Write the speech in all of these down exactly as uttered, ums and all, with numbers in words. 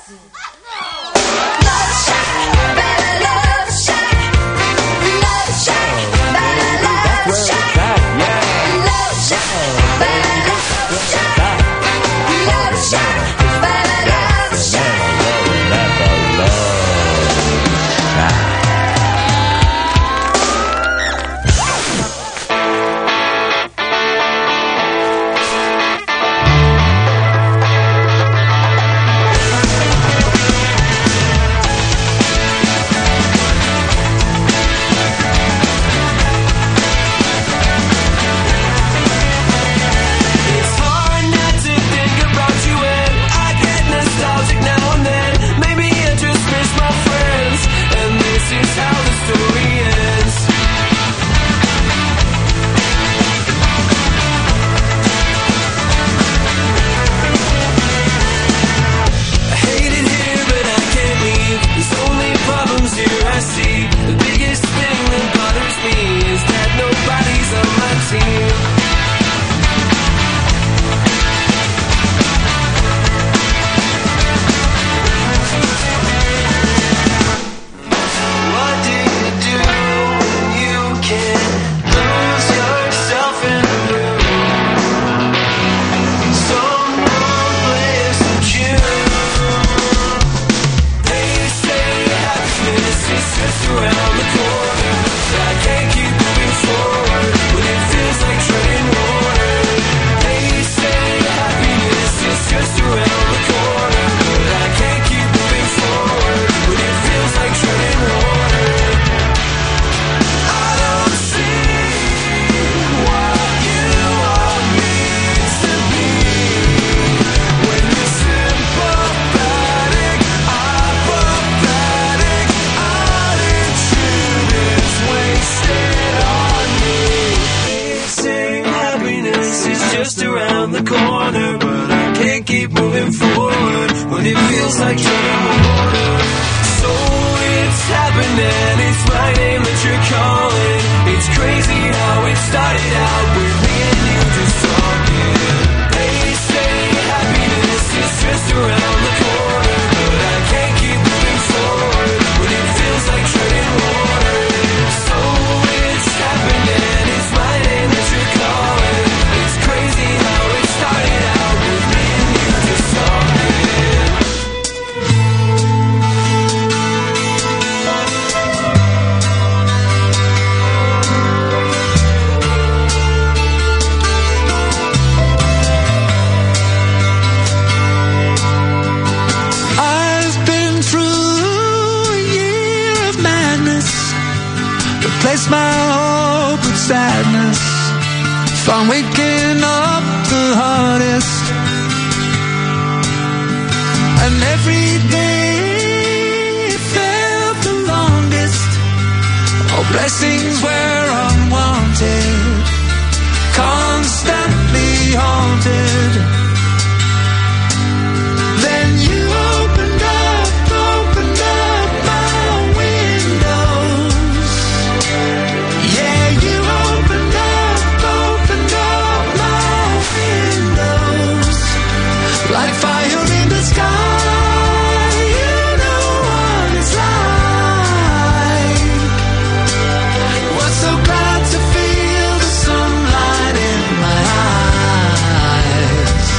Feel the sunlight in my eyes.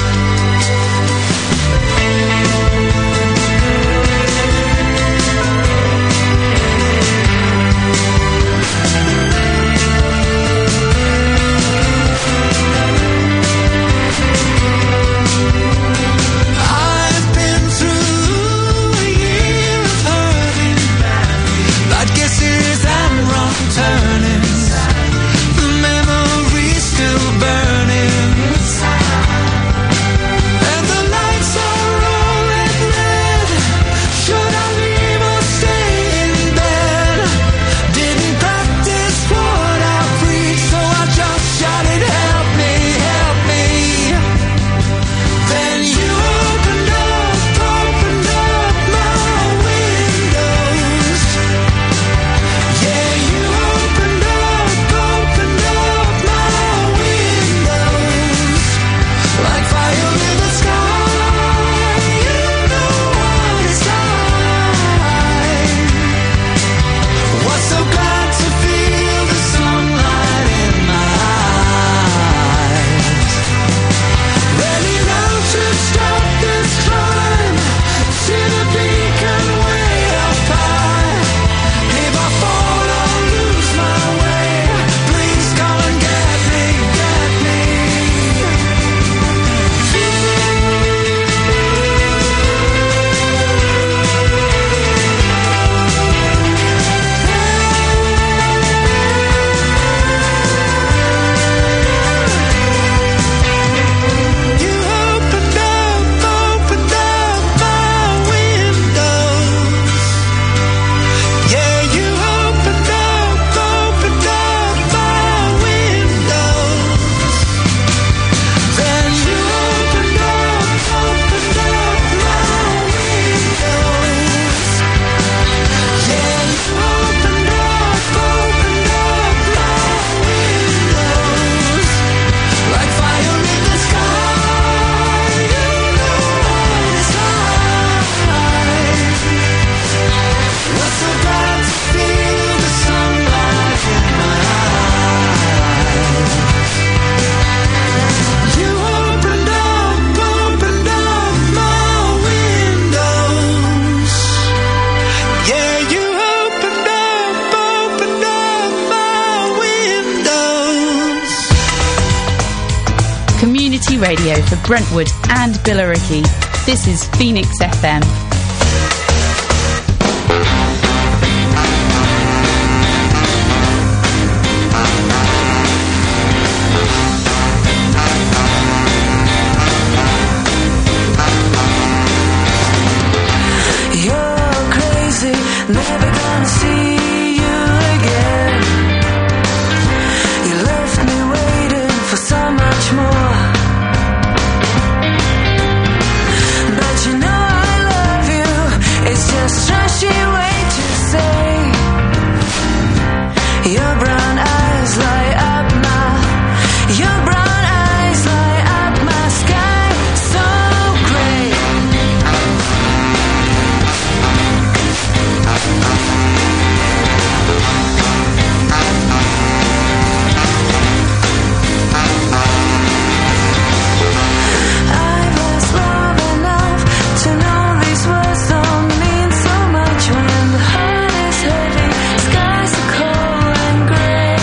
radio for Brentwood and Billericay. This is Phoenix F M. You're crazy, never gonna see you again. You left me waiting for so much more. But you know I love you, it's just trashy way to say. Your brown eyes light up my, your brown eyes light up my sky so gray. I've lost love enough to know these words don't mean so much when the heart is heavy, skies are cold and grey.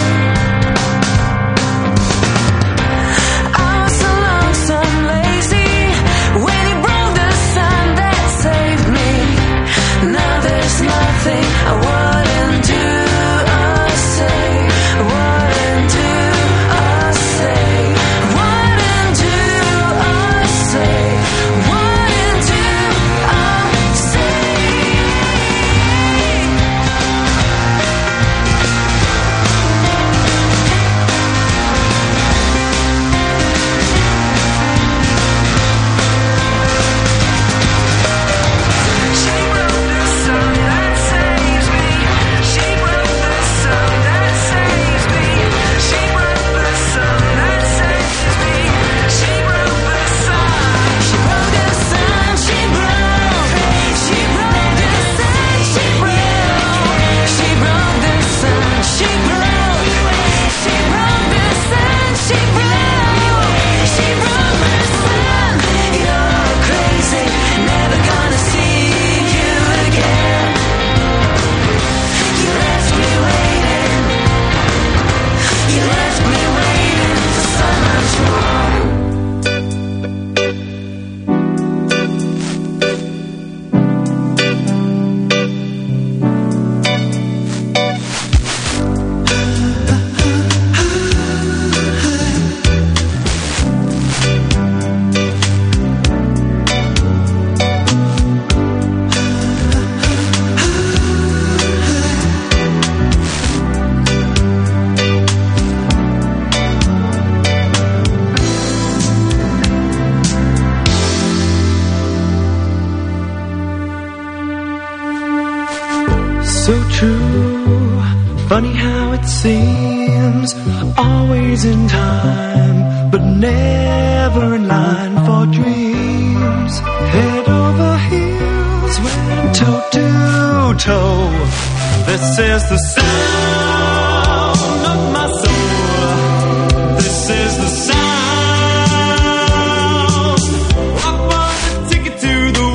I was so lonesome, lazy when you broke the sun that saved me. Now there's nothing I wouldn't do or say, wouldn't do or say, wouldn't do or say, wouldn't do or say. She broke the sun that saves me. She broke the sun that saves me. She broke the sun that saves me. She broke the sun. She broke the sun. She broke. She broke the sun. She broke. She broke the sun. She broke. She broke the sun. She broke. She broke the sun. You're crazy, never gonna see you again. You left me waiting. You left me waiting for so much more. So true, funny how it seems, always in time, but never in line for dreams. Head over heels, went toe to toe. This is the sound of my soul. This is the sound. I bought the ticket to the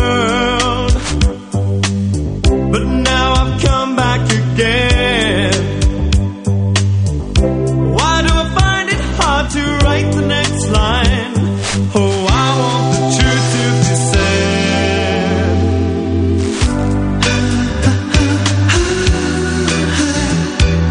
world, but now I've come back again. Why do I find it hard to write the next line? Oh, I want the truth to be said.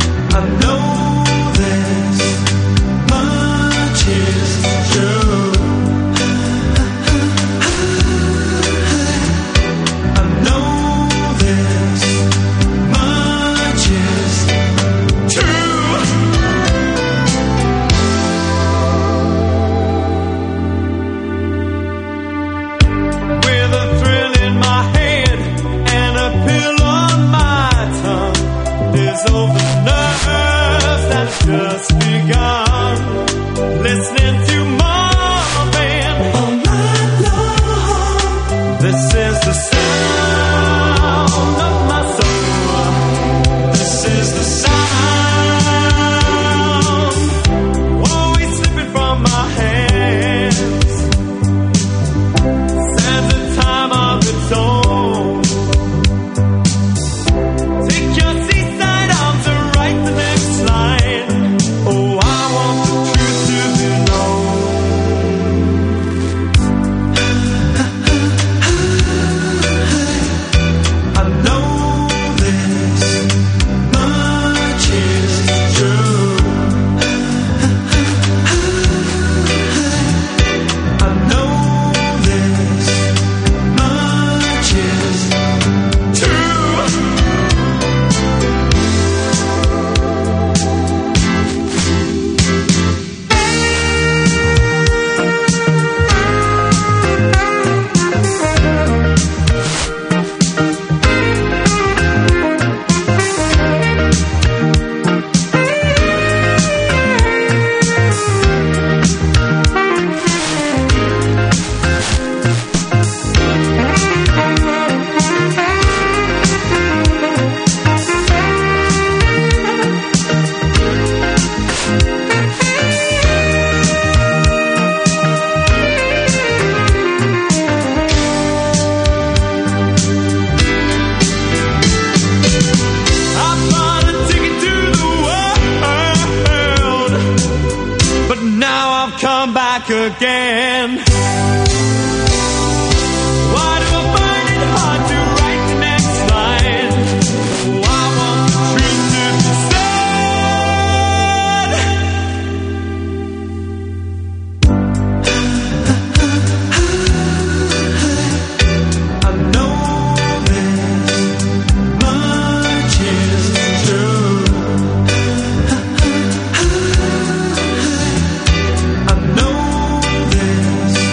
back again. Why do I find it hard to write the next line? Oh, I want the truth to be said. I know this much is true. I know this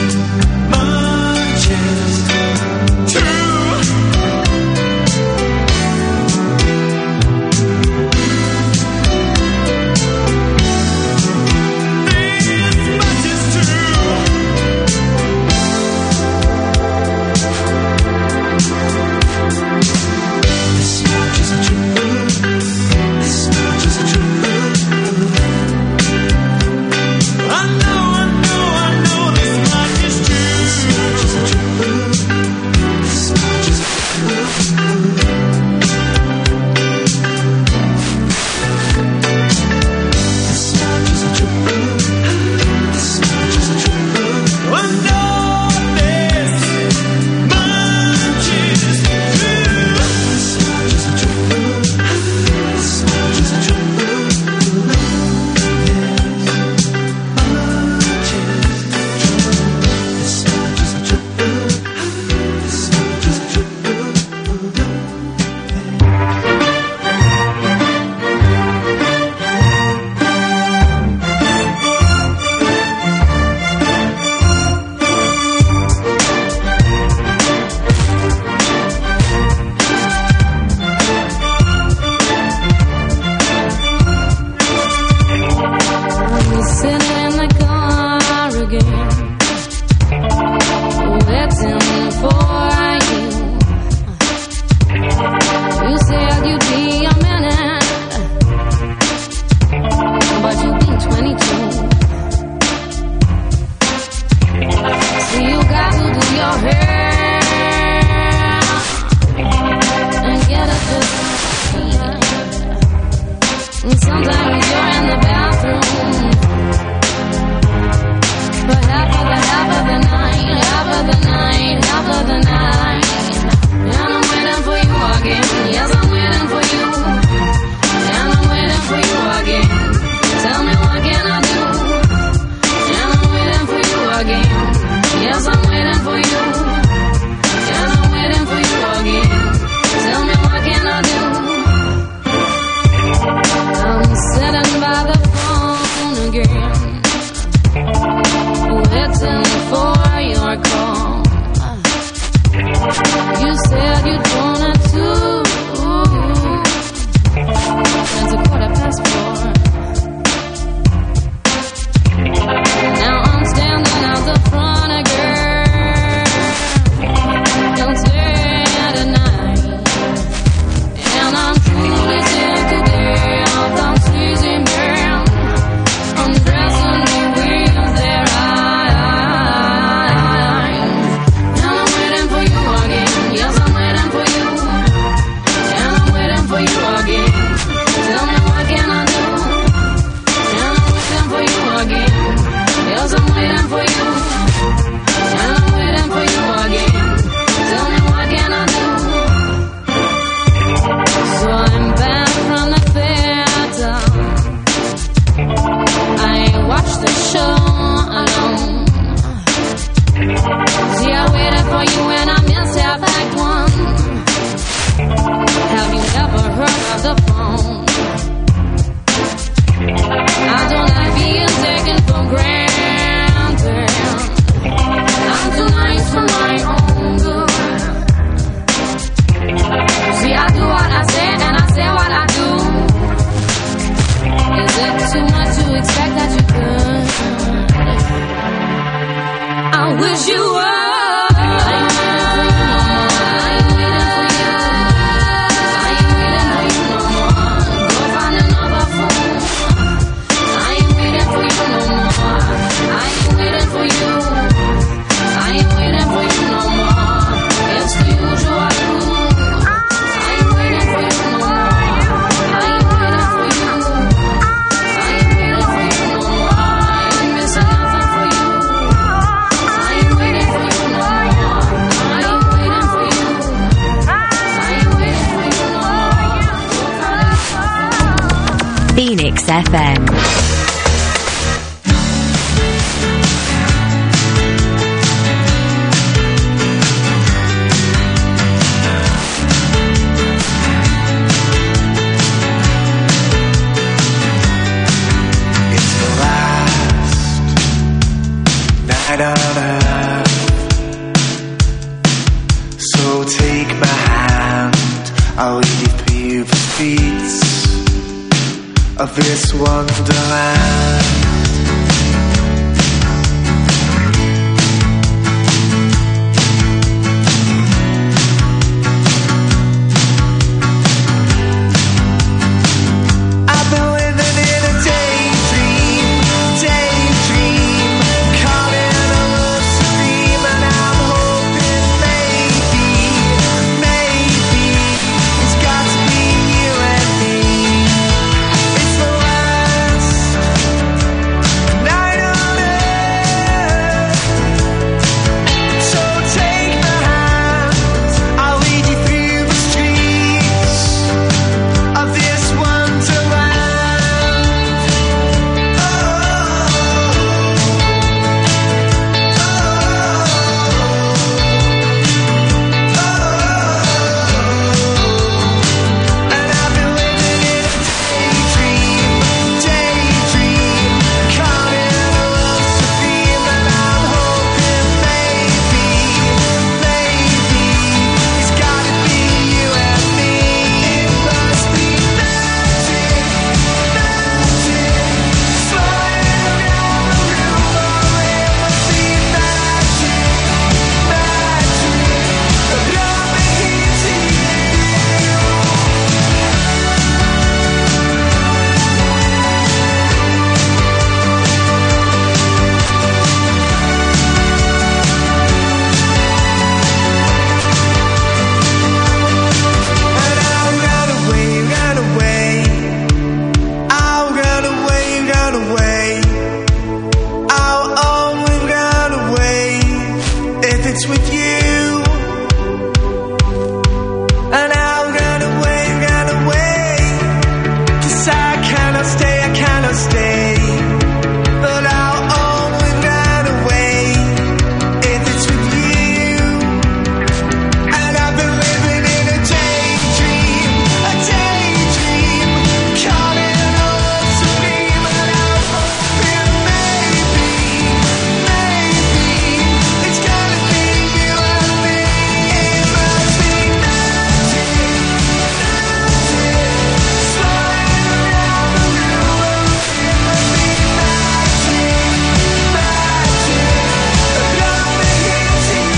Phoenix F M. Night on earth, so take my hand, I'll lead you through the streets of this wonderland. I've been living in a daydream, daydream, caught in a love stream, and I'm hoping maybe, maybe it's got to be you and me. It's the last night on earth, so take my hand, I'll lead you through the streets of this wonderland. And I've been living in a daydream, daydream, caught in a love stream, and I'm hoping maybe, maybe it's gotta be you and me. It must be magic, magic, flying around the room. Oh, it must be magic, magic, love me here to you. And I'll run away, run away. I'll run away, run away. I'll always run away if it's with you. And I'll run away, run away. 'Cause I cannot stay, I cannot stay. But I'll always run away if it's with you. And I've been living in a daydream, a daydream, caught in a love stream, and I'm hoping maybe, maybe it's gonna be you and me. It must be magic, magic, flying around the room. It must be magic, magic, love me here to you.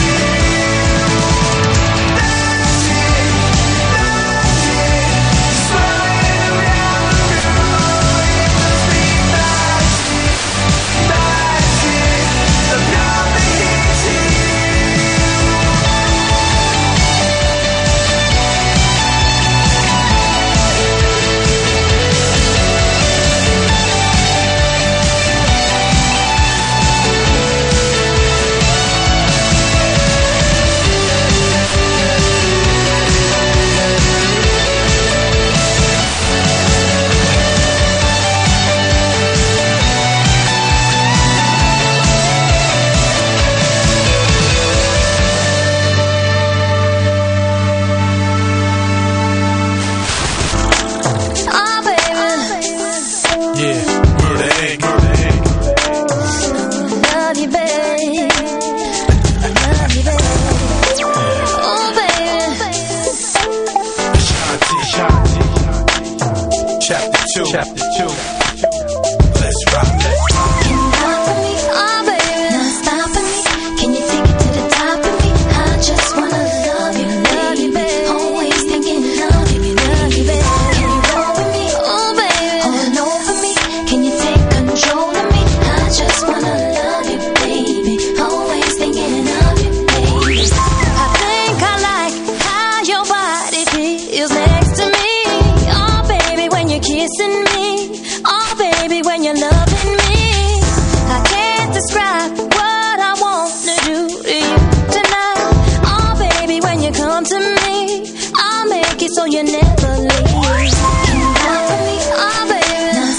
Oh, baby. Yeah, murder egg, murder egg. Love you, babe. Love you, babe. Oh, baby. Shanti, Shanti. Chapter two, chapter two. Let's rock, let's rock. Can you rock with me? Oh, baby. Not stopping me. Can you take it to the top of me? I just wanna love you, love you, babe. Always thinking love you, love you, babe. Can you roll with me? Oh, baby. Hold over me. Can you take control of me? I just wanna love you, baby. Always thinking of you, baby. I think I like how your body feels next to me. Oh, baby, when you're kissing me. Oh, baby, when you're loving me. I can't describe what I want to do to you tonight. Oh, baby, when you come to me, I'll make it so you never leave. Can you rock with me? Oh, baby. Not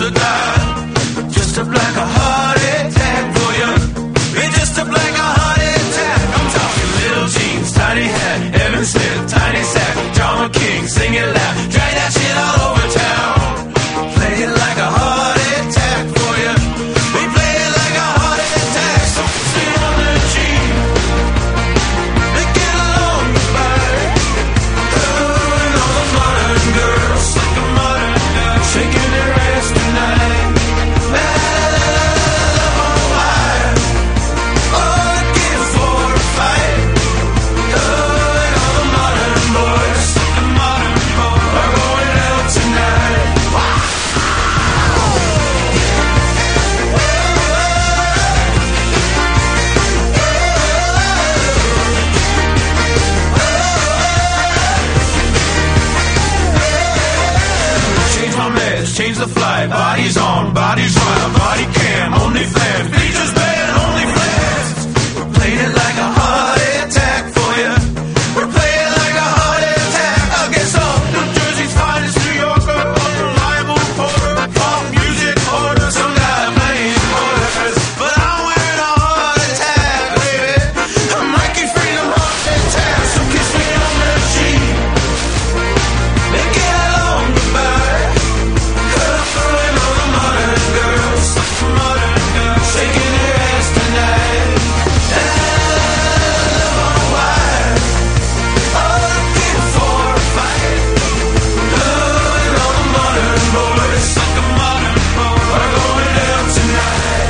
to die. Just up like a heart attack for you. It just up like a heart attack. I'm talking little jeans, tiny hat, Evan Smith, tiny sack, John King, sing it loud, drag that shit all over town. Play it like a heart attack for you. We play it like a heart attack. So sit on the G. They get along goodbye. Oh, and all the modern girls, like a modern girl, shaking their ass tonight. La la la la la, on wire. Oh, get for a fight. Oh, and all the modern boys, like the modern boys, are going out tonight. Change my meds, change the flight. Bodies on, bodies on, body cam, only flash. Features bad, only flash. We're playing it like a heart attack for you. We're playing like a heart attack. Against all New Jersey's finest New Yorker, unreliable reporter, pop music order, some guy playing quarters. But I'm wearing a heart attack, baby. I'm Mikey Freedom heart attack. So kiss me on the cheek. They get along goodbye. And all the modern girls, modern girls, shaking their ass tonight. La la la la, on wire. Oh, looking for a fight. Oh, and all the modern boys, like a modern boy, are going down tonight.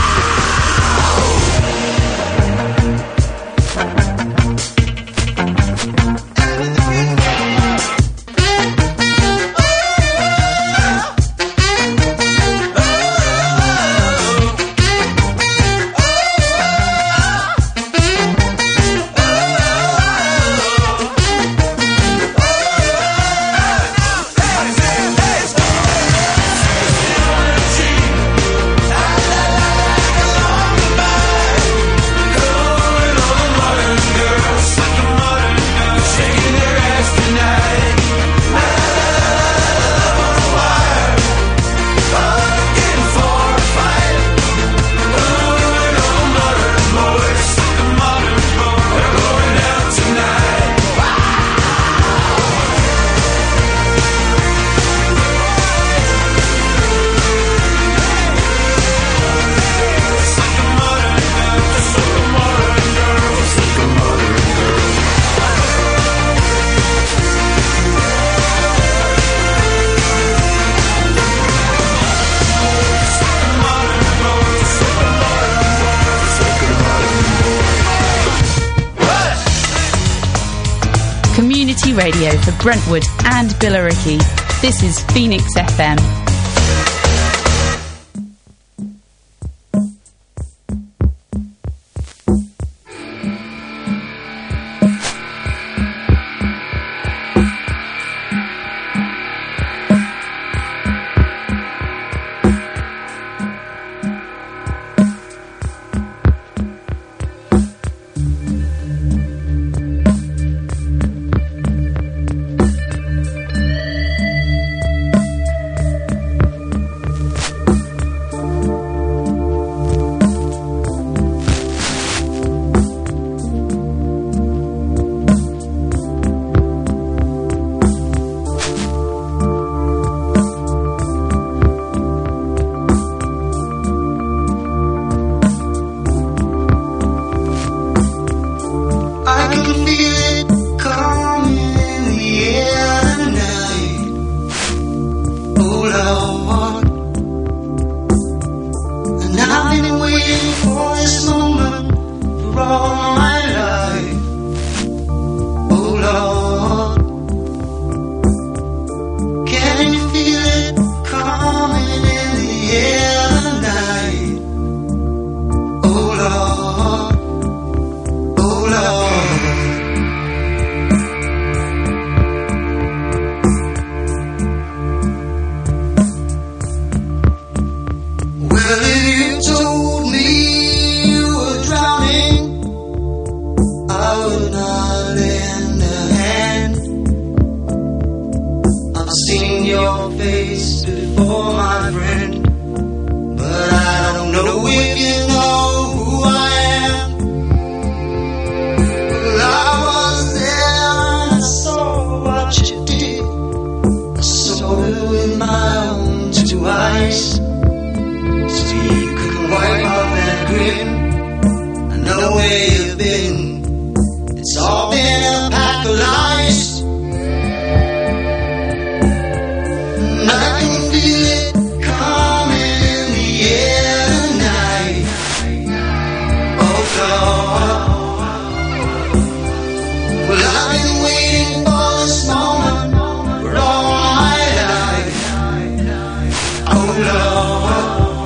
Community radio for Brentwood and Billericay. This is Phoenix F M. your face before, my friend. twice, so you could wipe off that grin. I know where you've been. It's all been a pack of lies. And I can feel it coming in the air tonight. Oh Lord. Well, I've been waiting for this moment for all my life. Oh Lord.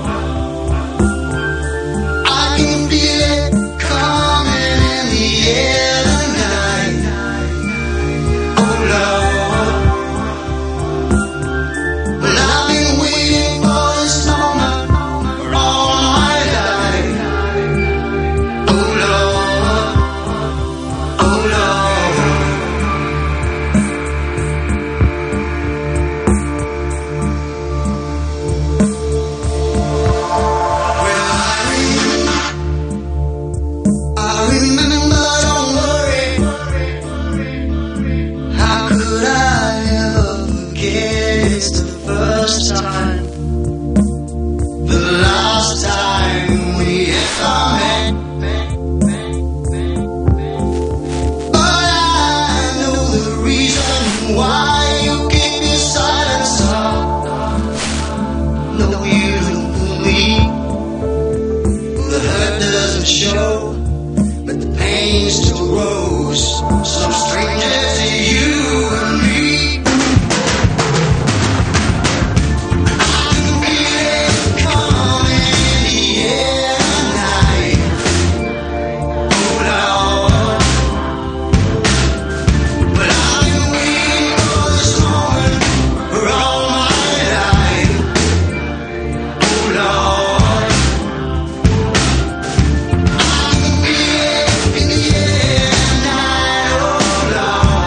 I can feel it coming in the air tonight. Oh Lord. Well, I've been waiting for this moment for all my life. Oh Lord. Oh Lord. Well, I remember, I remember, don't worry. How could I ever forget? It's the first time, the last time we ever met. But I know the reason why you keep your silence up. No, you don't believe. The hurt doesn't show, but the pain still grows. Some stranger to you and me. I can feel it coming in the air tonight. Oh Lord. But I've been waiting for this moment for all my life. Oh Lord. I can feel it in the air tonight. Oh Lord.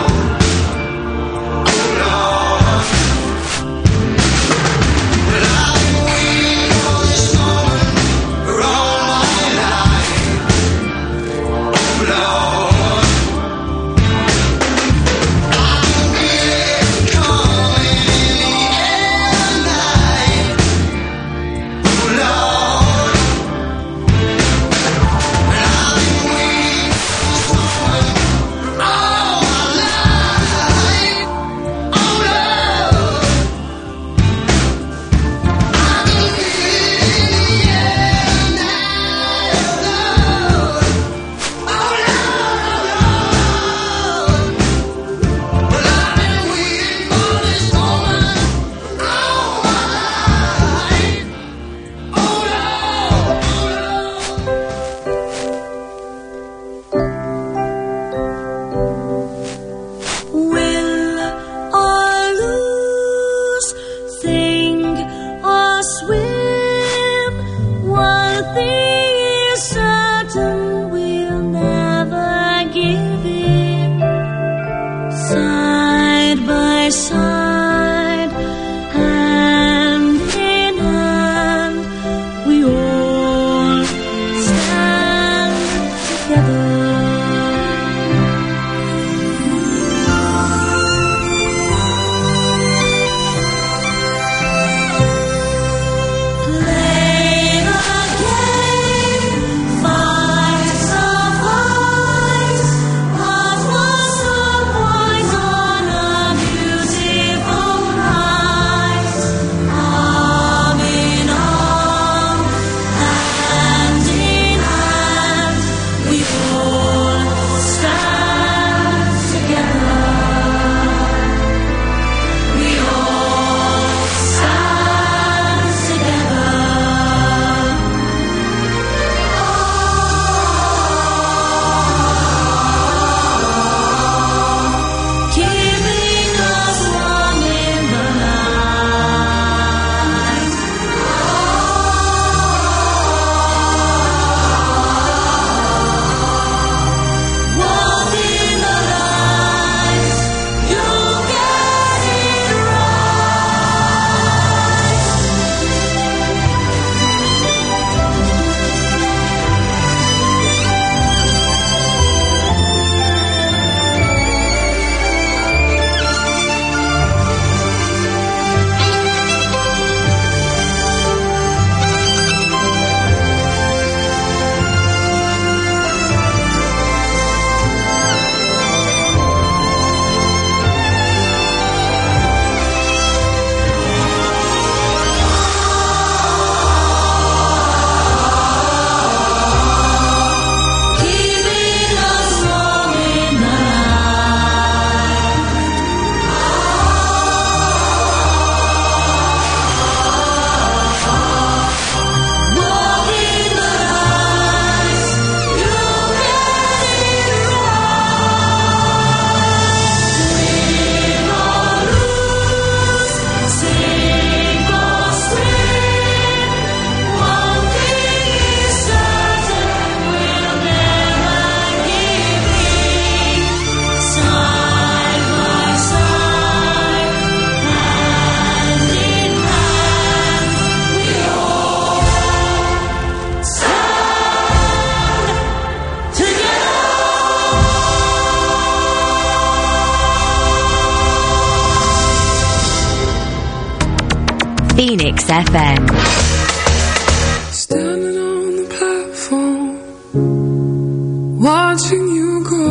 Phoenix F M. Standing on the platform, watching you go.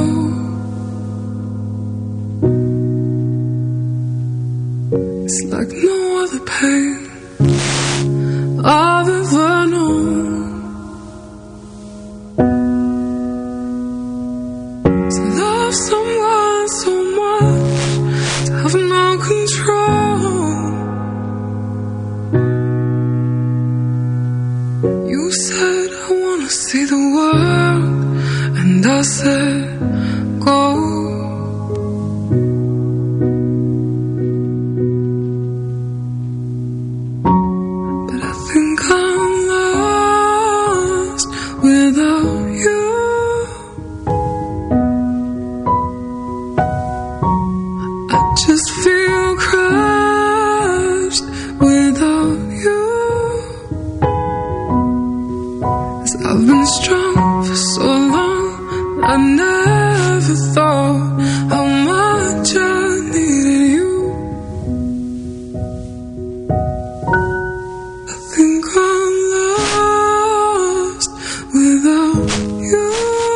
It's like no other pain I've ever known. To love someone so much, to have no control. You said I wanna see the world, and I said go. But I think I'm lost without you. I just feel crushed without you. I've been strong for so long, I never thought how much I needed you. I think I'm lost without you.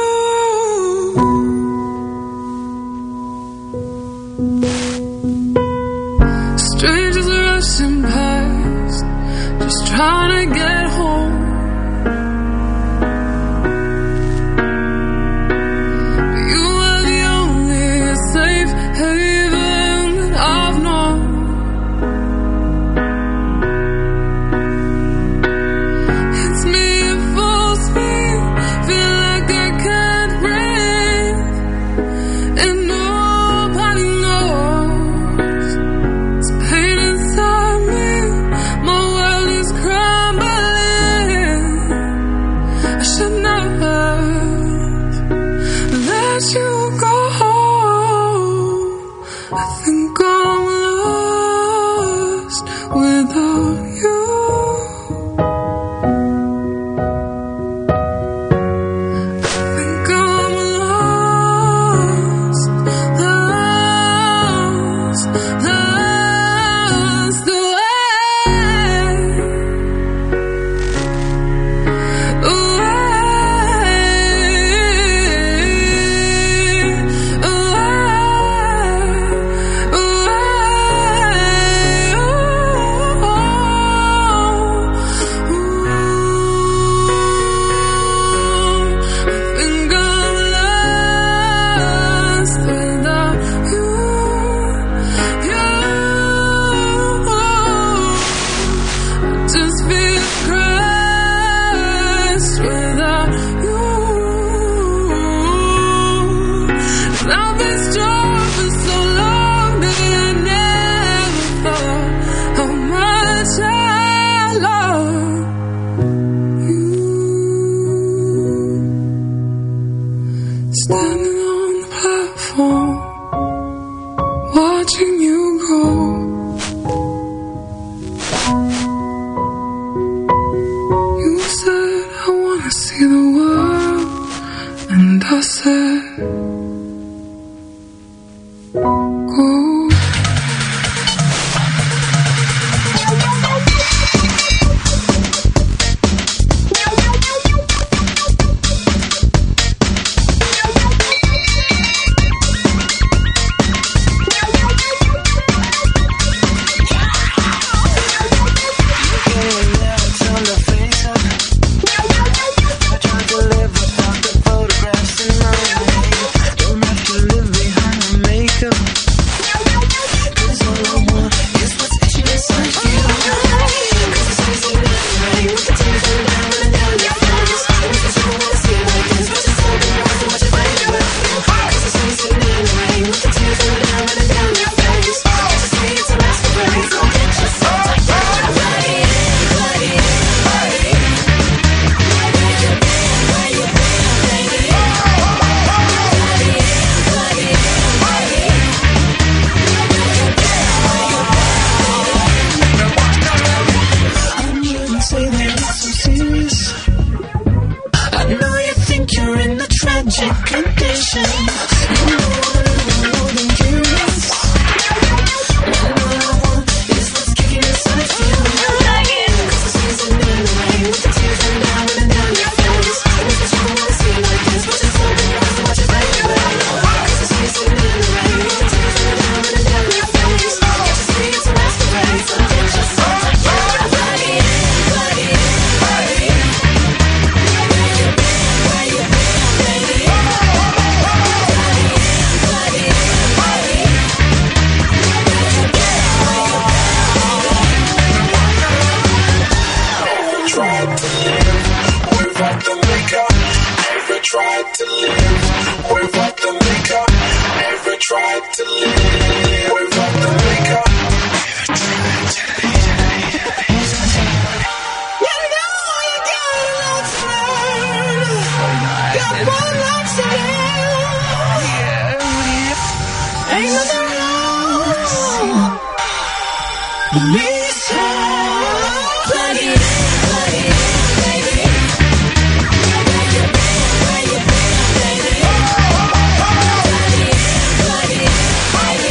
Strangers rushing past, just trying to get home. But tried to live without the liquor. Never tried to live without the liquor. Ain't nothing wrong. Lisa, plug it in, plug it in, baby. Where you been, where you been, baby? Plug it in, plug it in, baby.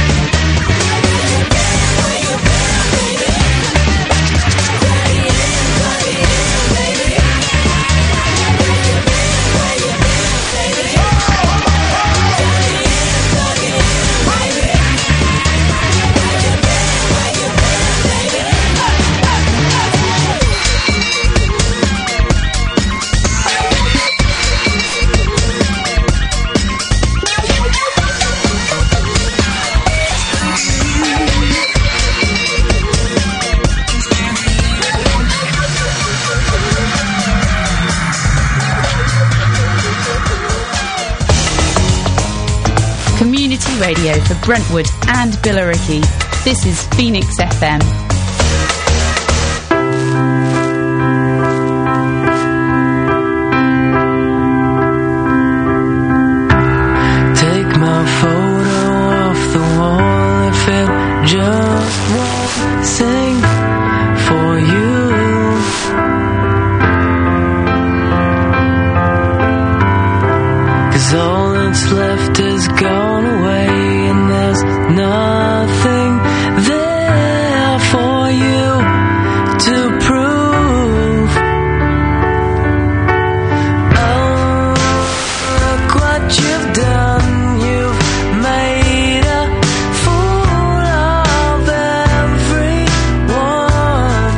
Where you been, where you been, baby? Plug it in, plug it in, baby. Where you been, where you been, baby? Plug it in, plug it in, baby. Community radio for Brentwood and Billericay. This is Phoenix F M. Take my photo off the wall if it just won't sing for you. 'Cause all that's left is gone away and there's nothing there for you to prove. Oh, look what you've done. You've made a fool of everyone.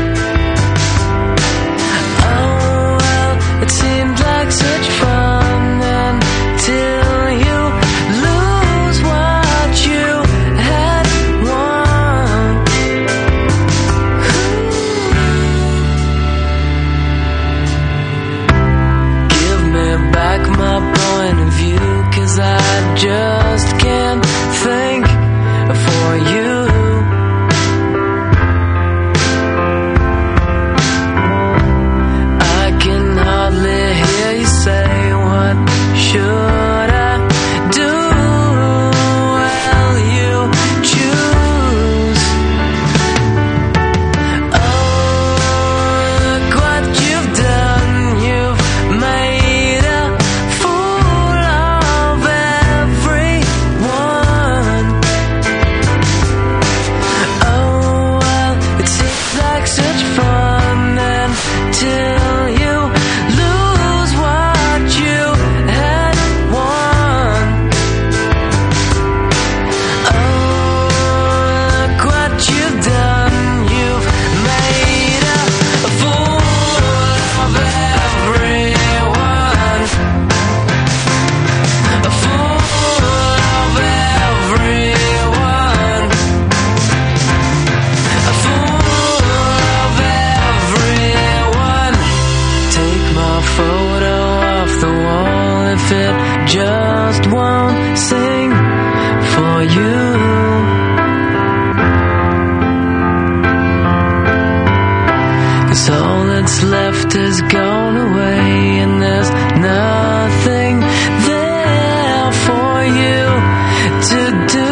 Oh, well, it seemed like such fun until you lose what you had won. Give me back my point of view, 'cause I just can't think for you. I can hardly hear you say, what should I do? Well, you choose. Oh, look what you've done. You've made a fool of everyone. Oh, well, it seems like such fun until you lose what you had won. Oh, look what you've done. You've made a fool of everyone. A fool of everyone. A fool of everyone. Take my photo off the wall if it just won't sing for you. 'Cause all that's left is gone away and there's nothing there for you to do.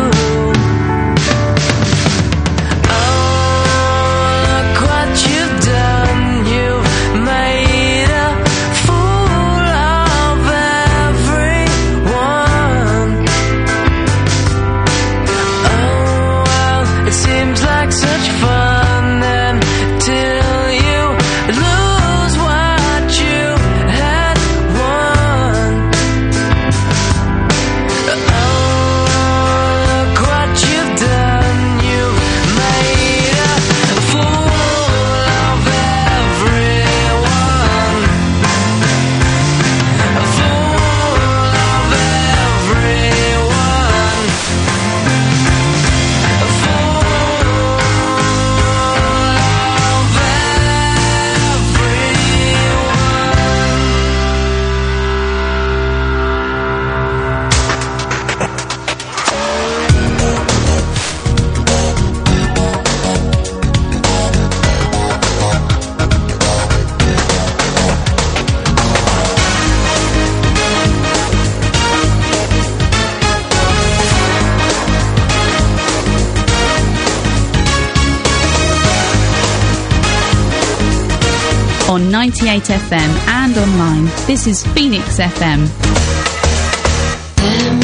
Oh, look what you've done. You've made a fool of everyone. Oh, well, it seems like such fun until you lose what on ninety-eight F M and online. This is Phoenix F M.